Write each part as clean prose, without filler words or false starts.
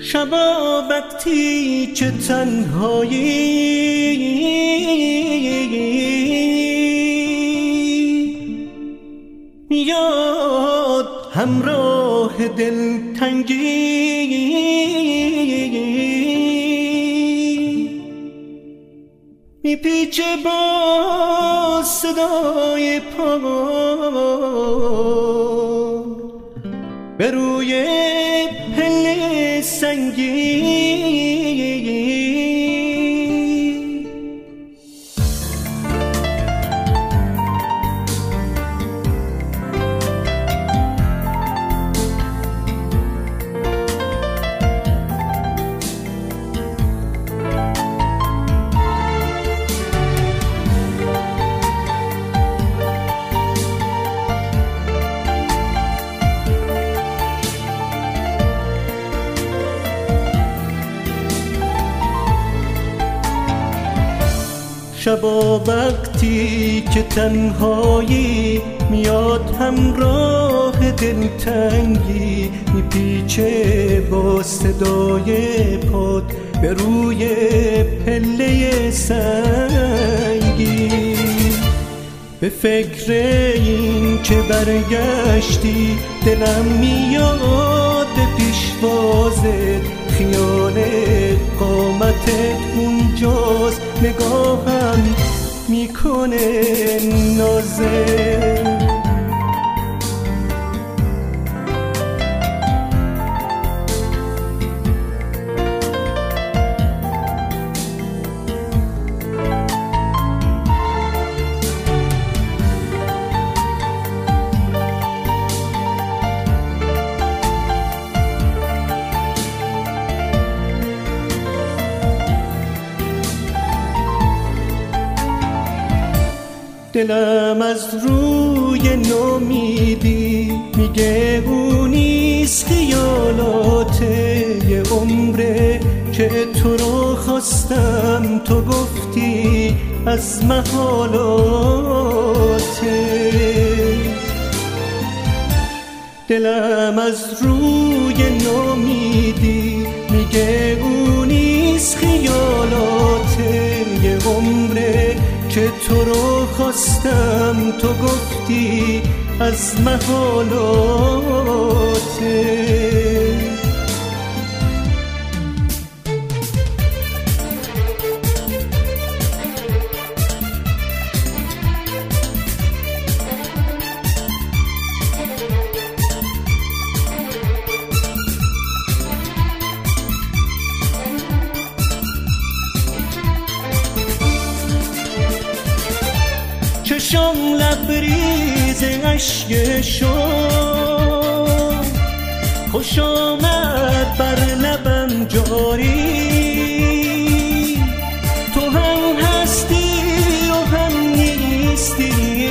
شبا وقتی که تنهایی میاد همراه دلتنگی، میپیچه با صدای پا به روی پله سنگی. شبا وقتی که تنهایی میاد همراه دلتنگی، میپیچه با صدای پات به روی پله سنگی. به فکر این که برگشتی دلم میاد پیشوازت، خیال قامتت اونجاست، نگاهم میکنه نازه. دلم از روی نومیدی میگه اون نیست، خیالاته یه عمره که تو رو خواستم، تو گفتی از محالاته. دلم از روی نومیدی میگه اون نیست، خیالاته یه عمره که تو رو خواستم، تو گفتی از محالاته. چشم لبریز اشک شد، خوش آمد بر لبم جاری. تو هم هستی و هم نیستی،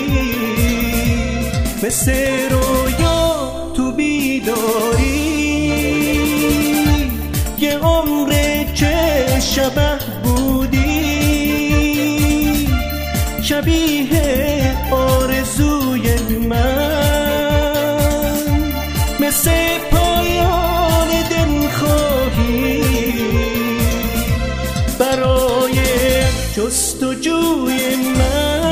مثل رویا تو بیداری. یه عمره که شبه بودی، شبیه آرزوی من، مثل پایان دلخواهی برای جستجوی من.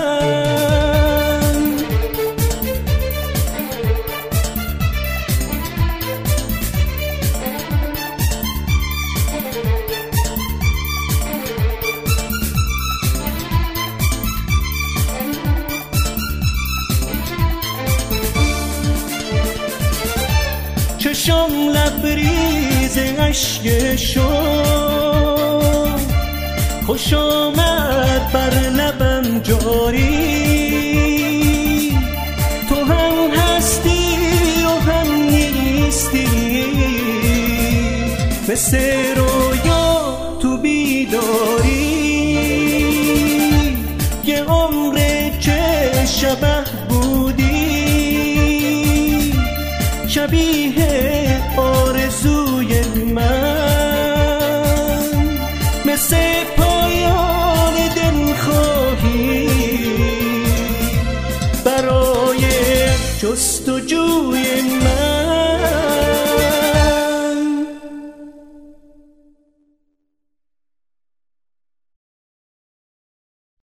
چشم لبریز اشک شد، خوش آمد بر لبم جاری. تو هم هستی و هم نیستی، مثل رویا تو بیداری. یه عمره که شبه بودی، شبیه آرزوی من، مثل پایان دلخواهی برای جستجوی من.